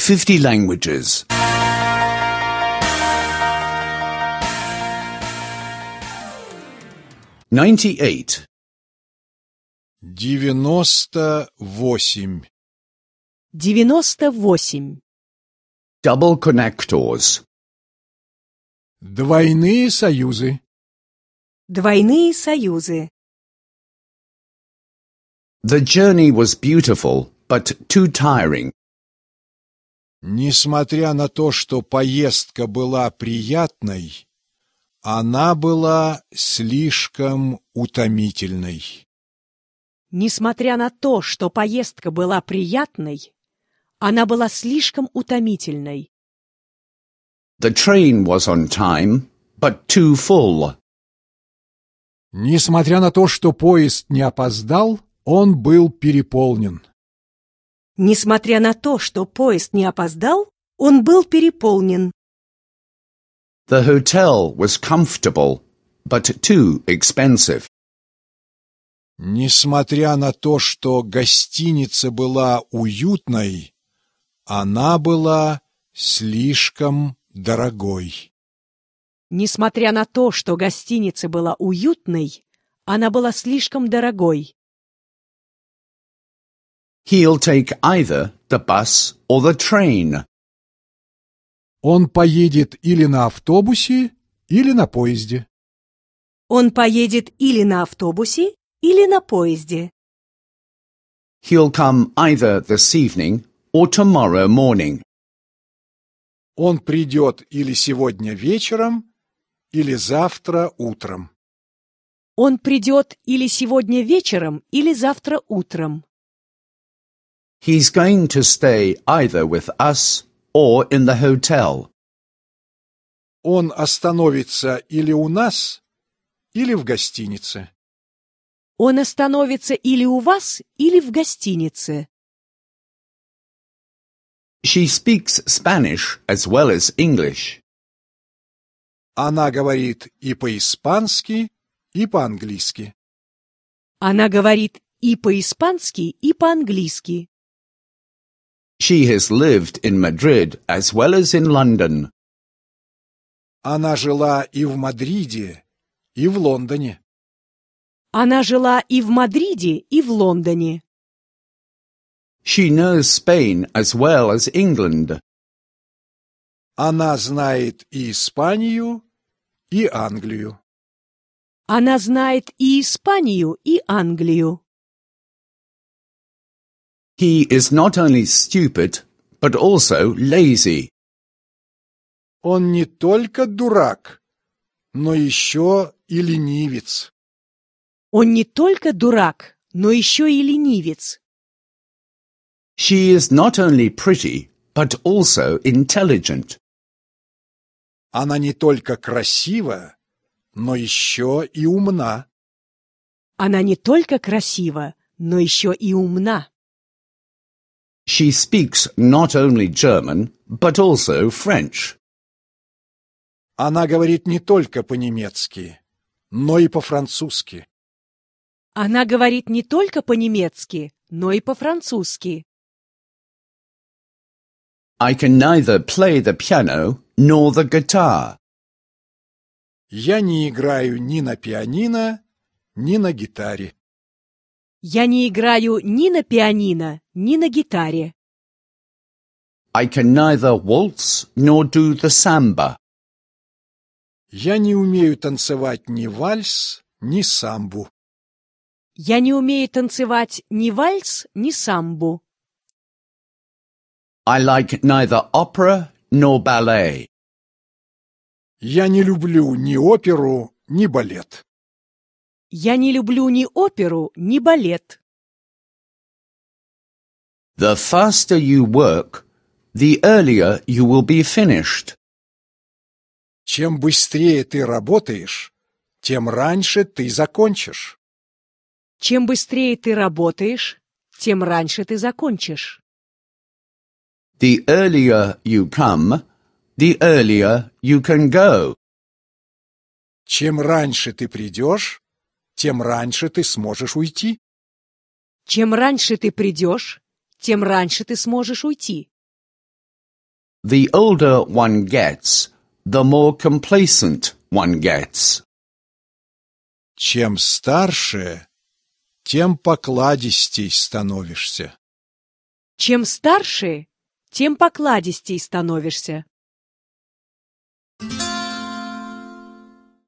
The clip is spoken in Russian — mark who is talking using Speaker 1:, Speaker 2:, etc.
Speaker 1: 50 languages. 98.
Speaker 2: 98.
Speaker 3: 98.
Speaker 1: Double connectors.
Speaker 2: Двойные союзы.
Speaker 3: Двойные союзы.
Speaker 1: The journey was beautiful, but too tiring.
Speaker 2: Несмотря на то, что поездка была приятной, она была слишком утомительной.
Speaker 3: Несмотря на то, что поездка была приятной, она была слишком утомительной.
Speaker 1: The train was on time, but too full.
Speaker 2: Несмотря на то, что поезд не опоздал, он был переполнен.
Speaker 3: Несмотря на то, что поезд не опоздал, он был переполнен.
Speaker 1: The hotel was comfortable, but too expensive.
Speaker 2: Несмотря на то, что гостиница была уютной, она была слишком дорогой.
Speaker 3: Несмотря на то, что гостиница была уютной, она была слишком дорогой.
Speaker 1: He'll take either the bus or the train.
Speaker 2: Он поедет или на автобусе, или на поезде.
Speaker 3: Он поедет или на автобусе, или на поезде.
Speaker 1: He'll come either this evening or tomorrow morning.
Speaker 2: Он придет или сегодня вечером, или завтра утром.
Speaker 3: Он придет или сегодня вечером, или завтра утром.
Speaker 1: He's going to stay either with us or in the hotel.
Speaker 2: Он остановится или у нас, или в гостинице.
Speaker 3: Он остановится или у вас, или в гостинице.
Speaker 1: She speaks Spanish as well as English.
Speaker 2: Она говорит и по-испански, и по-английски.
Speaker 3: Она говорит и по-испански, и по-английски.
Speaker 1: She has lived in Madrid as well as in London.
Speaker 2: Она жила и в Мадриде, и в Лондоне.
Speaker 3: Она жила и в Мадриде, и в Лондоне.
Speaker 1: She knows Spain as well as England.
Speaker 2: Она знает и Испанию, и Англию.
Speaker 3: Она знает и Испанию, и Англию.
Speaker 1: He is not only stupid, but also lazy.
Speaker 2: Он не только дурак, но еще и ленивец.
Speaker 3: Он не только дурак, но еще и ленивец.
Speaker 1: She is not only pretty, but also intelligent.
Speaker 2: Она не только красива, но еще и умна.
Speaker 3: Она не только красива, но еще и умна.
Speaker 1: She speaks not only German, but also French.
Speaker 2: Она говорит не только по-немецки, но и по-французски.
Speaker 3: Она говорит не только по-немецки, но и по-французски.
Speaker 1: I can neither play the piano nor the guitar.
Speaker 2: Я не играю ни на пианино, ни на гитаре.
Speaker 3: Я не играю ни на пианино, ни на гитаре.
Speaker 1: I can neither waltz nor do the samba.
Speaker 2: Я не умею танцевать ни вальс, ни самбу.
Speaker 3: Я не умею танцевать ни вальс, ни самбу.
Speaker 1: I like neither opera nor ballet.
Speaker 2: Я не люблю ни оперу, ни балет.
Speaker 3: Я не люблю ни оперу, ни балет.
Speaker 1: The faster you work, the earlier you will be finished.
Speaker 2: Чем быстрее ты работаешь, тем раньше ты закончишь.
Speaker 3: Чем быстрее ты работаешь, тем раньше ты закончишь.
Speaker 1: The earlier you come, the earlier you can go.
Speaker 2: Чем раньше ты придешь, тем раньше ты сможешь уйти.
Speaker 3: Чем раньше ты придешь, тем раньше ты сможешь уйти.
Speaker 1: The older one gets, the more complacent one gets.
Speaker 2: Чем старше, тем покладистей становишься.
Speaker 3: Чем старше, тем покладистей становишься.